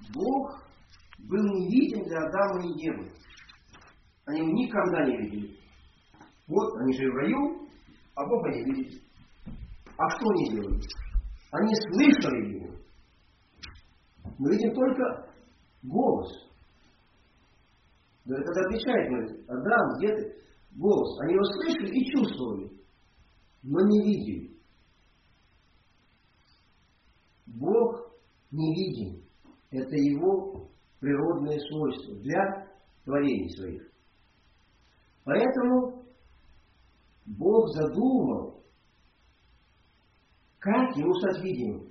Бог был невидим для Адама и Евы. Они его никогда не видели. Вот они жили в раю, а Бога не видели. А что они делали? Они слышали его. Мы видим только голос. Когда отвечает, говорит: Адам, где ты? Голос. Они его слышали и чувствовали, но не видели. Бог невидим. Это его природное свойство для творений своих. Поэтому Бог задумал, как ему стать видимым.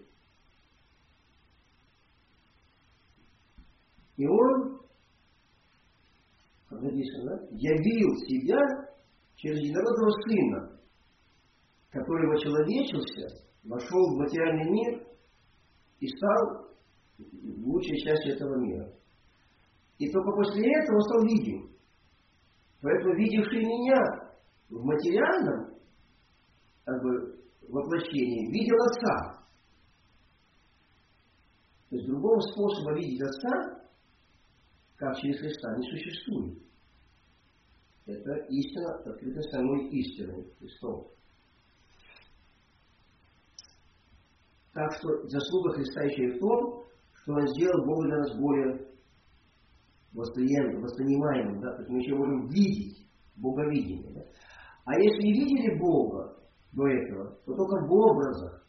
И он, как написано, явил себя через единородного Сына, который вочеловечился, вошел в материальный мир и стал лучшей частью этого мира. И только после этого он стал видим. Поэтому видевший меня в материальном воплощении видел Отца. То есть другого способа видеть Отца, как через Христа, не существует. Это истина, открыта самой истиной Христом. Так что заслуга Христа еще и в том, что Он сделал Бога для нас более воспринимаемым, да? То есть мы еще можем видеть Боговидение. Да? А если видели Бога до этого, то только в образах.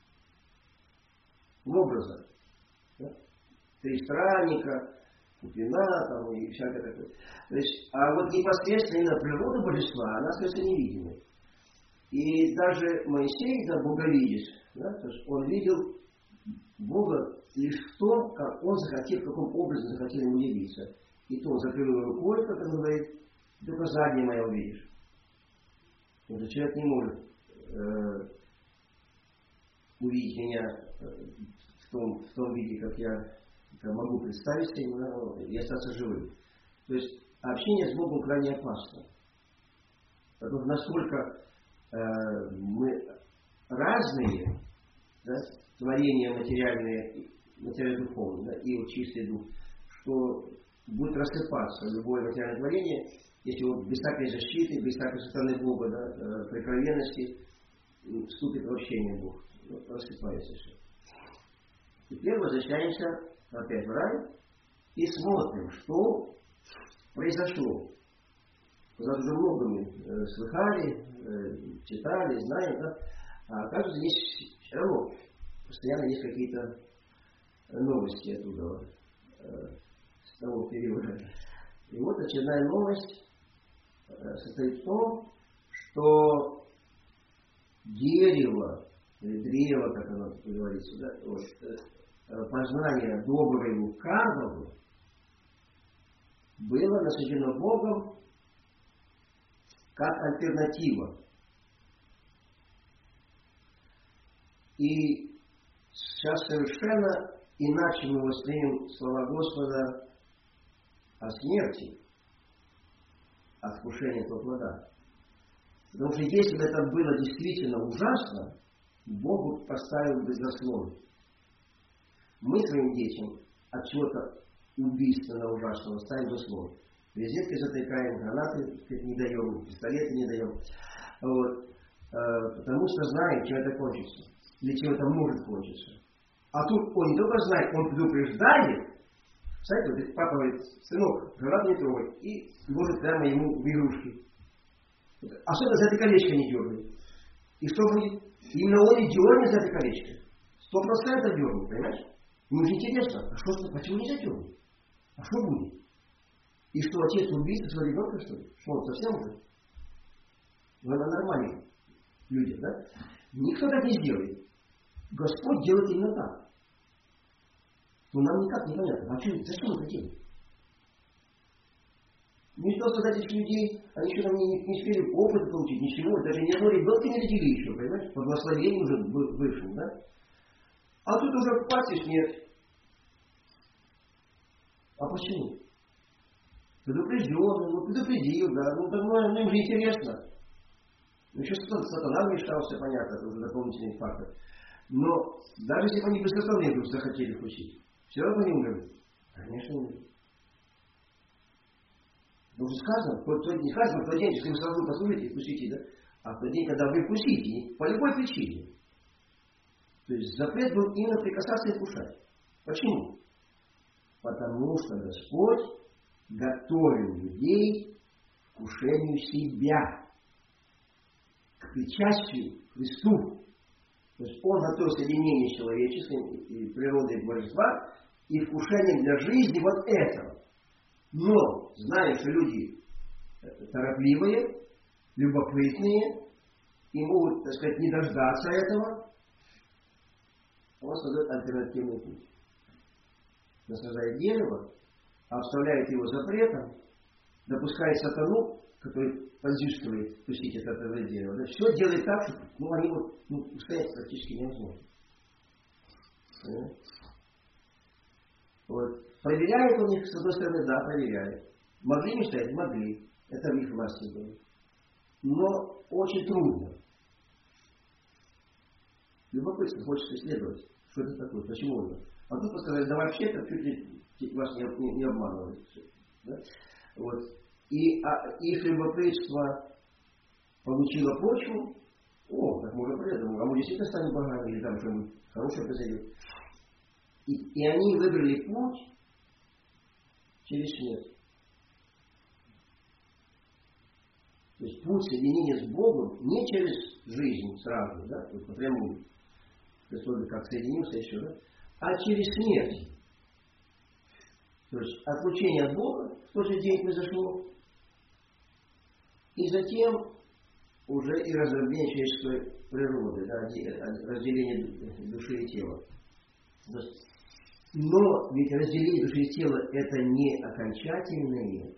В образах. Да? Три странника, Куприна там, и всякое такое. То есть, а вот непосредственно природа Божества, она остается невидимой. И даже Моисей, да, боговидец, да, то есть он видел Бога лишь в том, как он захотел, в каком образе захотел ему явиться. И то он закрыл рукой, как он говорит, только заднее мое увидишь. Потому что человек не может увидеть меня в том виде, как я могу представить себе, и остаться живым. То есть общение с Богом крайне опасно. Потому что насколько мы разные, да, творения материальные, материально-духовные, да, и вот чистый дух, что будет рассыпаться любое материальное творение, если вот без всякой защиты, без всякой стороны Бога, да, прикровенности вступит в общение Бог. Вот, рассыпается все. Теперь возвращаемся опять в рай и смотрим, что произошло. Потому что много мы слыхали, читали, знаем, да? А также здесь все равно постоянно есть какие-то новости оттуда, с того периода. И вот очередная новость состоит в том, что дерево, или древо, как оно говорится, да, вот, познание доброго и лукавого было насаждено Богом как альтернатива. И сейчас совершенно иначе мы воспримем слова Господа о смерти, о вкушении этого плода. Потому что если бы это было действительно ужасно, Бог поставил бы заслон. Мы своим детям от чего-то убийственного, ужасного ставим заслон. Резеткой затыкаем, гранаты не даем, пистолеты не даем. Вот. Потому что знаем, чем это кончится. Или чем это может кончиться. А тут он не только знает, он предупреждает. Знаете, вот папа говорит: сынок, гранату не трогай. И ложит прямо ему в игрушки. Особенно за это колечко не дергай. И что будет? Именно он и дернет за это колечко. 100% дернет, понимаешь? Ему же интересно, а что, почему не задернет? А что будет? И что, отец убийца своего ребенка, что ли? Что он совсем уже? Ну, это нормальные люди, да? Никто так не сделает. Господь делает именно так. Но нам никак не понятно. А зачем это делать? Не то, что этих людей, они еще там не успели опыта получить, ничего, даже ни одного ребенка не родили еще, понимаете? По благословению уже бывшим, да? А тут уже пасешь нет. А почему? Предупрежденный, предупредил, да, ну им же интересно. Ну, еще сатана вмешался, понятно, это уже дополнительный фактор. Но даже если бы они беспоставленно захотели вкусить, Все равно не умерли? Конечно, умерли. Потому что сказано, не сказано, в тот день, если вы сразу послушаете и вкусите, да? А в тот день, когда вы вкусите, по любой причине. То есть запрет был именно прикасаться и вкушать. Почему? Потому что Господь готовил людей к вкушению себя, к причастию к Христу. То есть Он готовил соединение человеческой и природы и божества и вкушение для жизни вот этого. Но, зная, что люди торопливые, любопытные и могут, так сказать, не дождаться этого, Он создает альтернативный путь. Насаждает дерево, обставляет его запретом, допускает сатану, который подзыскивает вкусить от этого дерева. Да, все делает так, что они устоять практически невозможно. Вот. Проверяет он их, с одной стороны, да, проверяет. Могли не стоять? Могли. Это в их власти было. Но очень трудно. Любопытно, хочется исследовать, что это такое, почему это. А тут сказали, да вообще-то чуть ли вас не обманывают. Да? Вот. И их любопытство получило почву. О, так можно придумать. А мы действительно станем богами, или там что-нибудь хорошее произойдет. И они выбрали путь через смерть. То есть путь соединения с Богом не через жизнь сразу, да, вот напрямую. Христос как соединился еще, да, а через смерть. То есть отлучение от Бога в тот же день произошло. И затем уже и разделение человеческой природы, да, разделение души и тела. Но ведь разделение души и тела это не окончательное.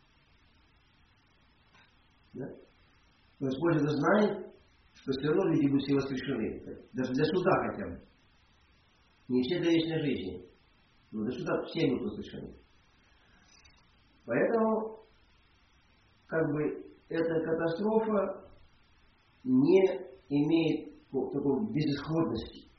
Да? Но Господь это знает, что все равно люди будут все воскрешены. Даже для суда хотя бы. Не все для вечной жизни. Но до суда все будут воскрешены. Поэтому, как бы, эта катастрофа не имеет такой безысходности.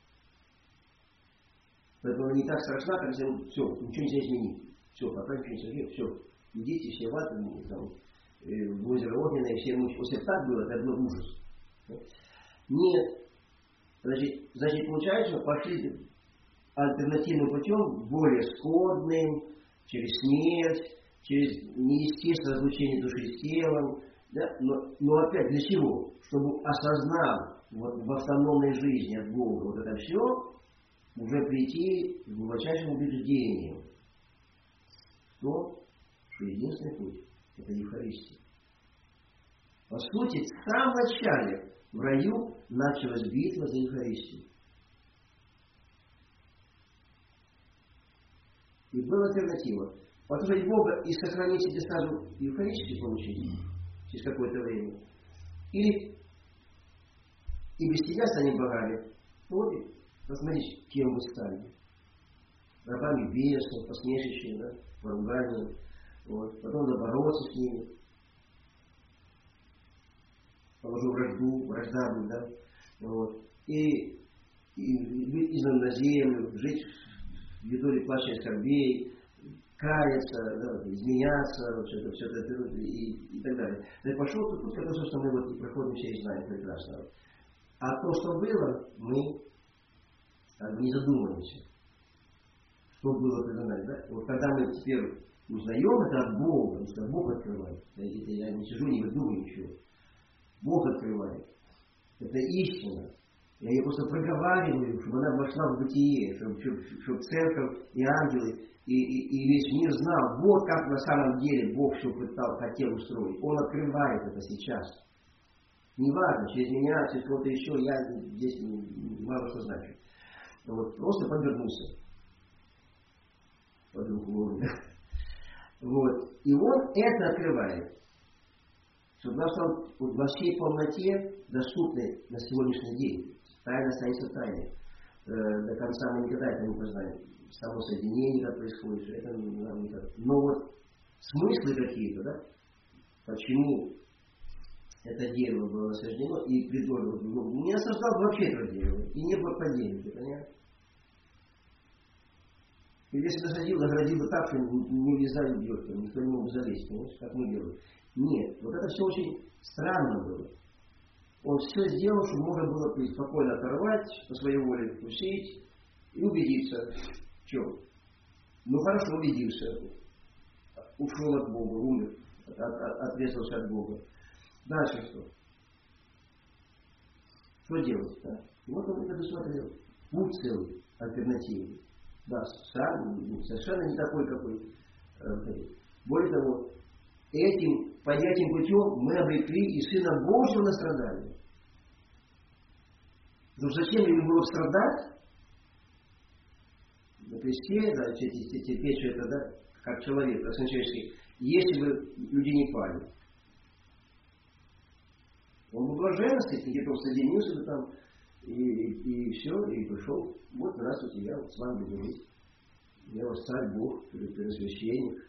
Поэтому не так страшна, как если все, ничего нельзя изменить. Все, пока ничего не изменить, все. Идите все в ад, там, в озеро Огненное, все мучаются. Если так было, это был ужас. Нет. Значит, получается, пошли альтернативным путем, более скорбным, через смерть, через неестественное разлучение души с телом. Да? Но опять для чего? Чтобы осознав вот, в автономной жизни от Бога вот это все, уже прийти к глубочайшему убеждению, что единственный путь – это Евхаристия. По сути, в самом начале в раю началась битва за Евхаристию. И была альтернатива. Послушать Бога и сохранить себе сразу Евхаристию получить через какое-то время. Или и без тебя станем богами. Вот, посмотрите, кем вы стали. Рабами бесов, посмешищем, да, поруганием. Вот. Потом надо бороться с ними. Положу вражда будет, да. Вот. И быть изгнан на землю, жить в видоле плача и скорбей, каяться, да, изменяться, все это и так далее. И пошел тот путь, который, собственно, мы вот и проходим все и знаем прекрасно. А то, что было, мы не задумываемся. Что было предано, да? Вот когда мы теперь узнаем это от Бога, потому что Бог открывает. Это я не сижу, не выдумываю ничего. Бог открывает. Это истина. Я ее просто проговариваю, чтобы она вошла в бытие, чтобы церковь и ангелы и весь мир знал, вот как на самом деле Бог все хотел устроить. Он открывает это сейчас. Неважно, через меня, через кого-то еще, я здесь мало что значу. Вот, просто подвернулся. Под руку уровня. Вот. И он это открывает. Чтобы он во всей полноте доступны на сегодняшний день. Тайна останется тайной. До конца мы никогда это не познаем. Само соединение, как происходит, это нам никогда. Но вот смыслы какие-то, да? Почему это дерево было насаждено и предложено. Не осаждал вообще это дерево. И не было падения, ты понимаешь? И если насадил, наградил бы так, что не влезали в дверь, никто не мог бы залезть, понимаешь, как мы делаем. Нет, вот это все очень странно было. Он все сделал, чтобы можно было спокойно оторвать, по своей воле вкусить и убедиться, в чем. Ну хорошо, убедился, ушел от Бога, умер, отрезался от Бога. Дальше что? Что делать? Да? Вот он и предусмотрел. Путь целый, альтернативный. Да, сам, совершенно не такой, какой. Более того, пойдя этим путем, мы обрекли и Сына Божьего на страдания. Но зачем ему было страдать? На кресте, да, терпеть все это, да, как человек, как сын человеческий, если бы люди не пали. Он был блаженности, где-то соединился бы там, и все, и пришел. Вот здравствуйте, я с вами буду жить. Я вас царь Бог, первосвященник.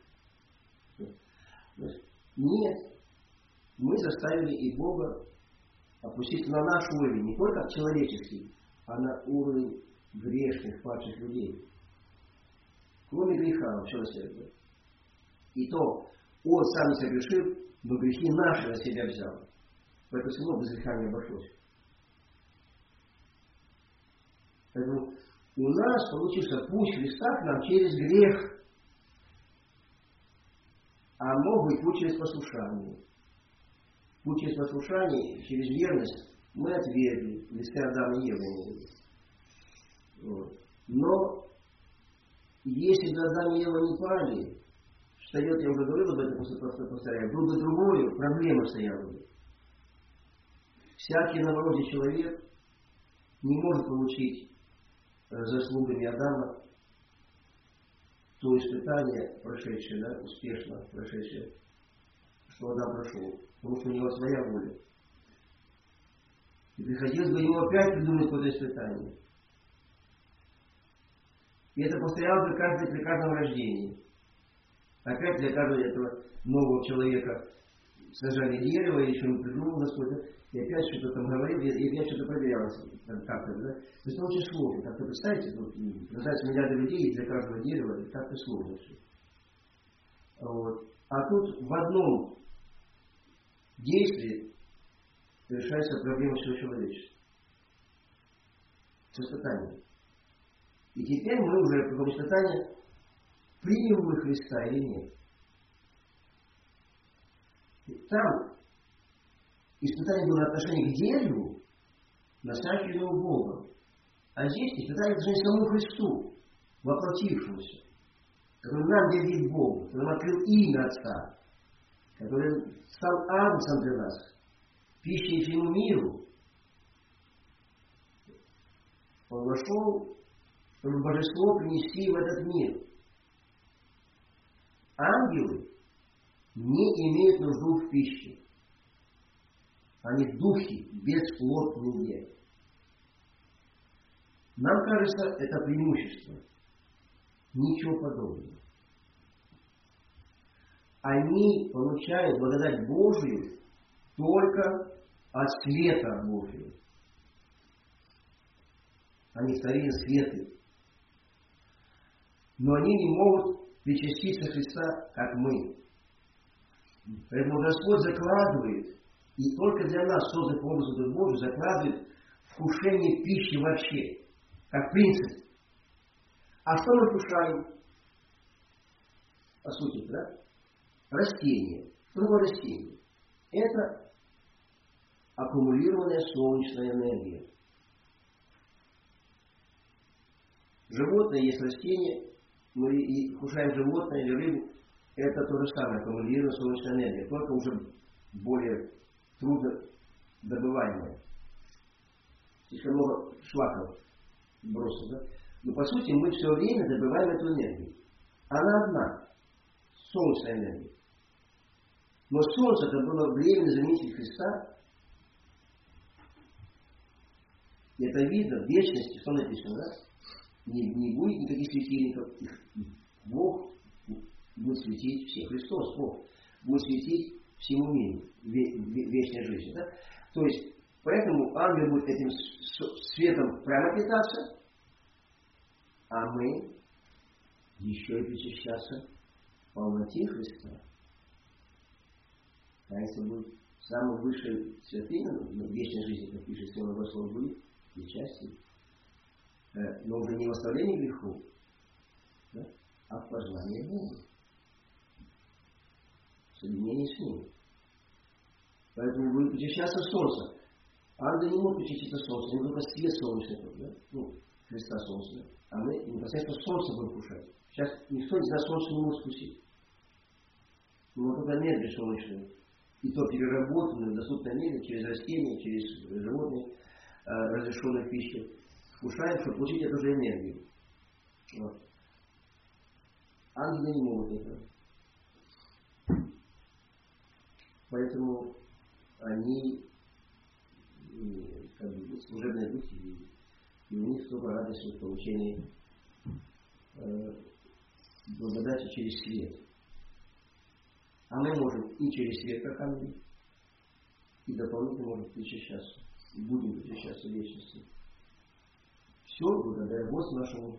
Нет. Мы заставили и Бога опуститься на наш уровень, не только человеческий, а на уровень грешных, падших людей. Кроме греха, вообще на себя. И то, он сам не согрешил, но грехи наши на себя взял. Поэтому все равно без греха не обошлось. Поэтому у нас получился путь Христа к нам через грех. А мог быть путь через послушание. Путь через послушание, через верность мы отвергли. Листы Адама и Евы. Вот. Но если бы Адам и Ева не пали, встает, я уже говорил об этом, просто повторяю, был бы другой, проблема стояла бы. Всякий новорожденный человек не может получить заслугами Адама то испытание, прошедшее, да, успешно прошедшее, что Адам прошел, потому что у него своя воля. И приходилось бы ему опять придумать какое-то испытание. И это повторялось бы при каждом рождении. Опять для каждого этого нового человека сажали дерево, еще не придумал Господь, и опять что-то там говорил, и опять что-то проверялось как-то, да? То есть это очень сложно. Как-то представьте, раздать миллиарды людей, и для каждого дерева, это как-то сложно все. Вот. А тут в одном действии решается проблема всего человечества. С испытанием. И теперь мы уже в этом испытании примем мы Христа или нет. И там испытание было отношение к дереву, насажденному Богом. А здесь испытание отношение к самому Христу, воплотившемуся, который нам верит Богу, который нам открыл имя Отца, который стал Агнцем для нас, пищей всему миру. Он вошел, чтобы божество принести в этот мир. Ангелы не имеют нужду в пище. Они духи, бесплотные. Нам кажется, это преимущество. Ничего подобного. Они получают благодать Божию только от света Божьего. Они старинные светы. Но они не могут причаститься Христа, как мы. Поэтому Господь закладывает, и только для нас, созданных по образу Божию, закладывает вкушение пищи вообще, как принцип. А что мы вкушаем? По сути, да? Растение. Что такое растение? Это аккумулированная солнечная энергия. Животное есть растение, мы вкушаем животное или рыбу, это то же самое, аккумулированная солнечная энергия, только уже более трудно добываемая. Слишком много шлаков бросил, да? Но по сути мы все время добываем эту энергию. Она одна. Солнечная энергия. Но солнце это было временный заменитель Христа. И это видно в вечности, что написано, да? Не будет никаких светильников. Бог будет светить всем. Христос, Бог, будет светить всему миру в вечной жизни. Да? То есть, поэтому ангел будет этим светом прямо питаться, а мы еще и причащаться в полноте Христа. Таинство будет самой высшей святыни, в вечной жизни, как пишет Святой Богослов, будет причастие. Но уже не в оставлении грехов, да, а в познании Бога. В соединении с Ним. Поэтому будет причащаться солнце. Ангел не может причаститься солнце, не только свет солнечный, да? Ну, Христа солнце. А мы непосредственно солнце будем кушать. Сейчас никто из нас солнце не может вкусить. Но только энергию солнечную. И то переработанную в доступной мере через растения, через животные, разрешенную пищу. Вкушаем, чтобы получить эту же энергию. Вот. Ангелы не могут этого. Поэтому они как бы служебные духи, и у них столько радости в получении благодати через свет. А мы можем и через свет, как ангелы, и дополнительно можем причащаться. И будем причащаться в вечности. Все благодаря Господу нашему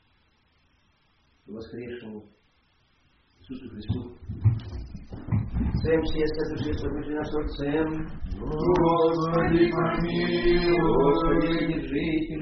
воскресшему Иисусу Христу. Всем все святые, святые нашим Отцем. Господи, помилуй. Господи, держи.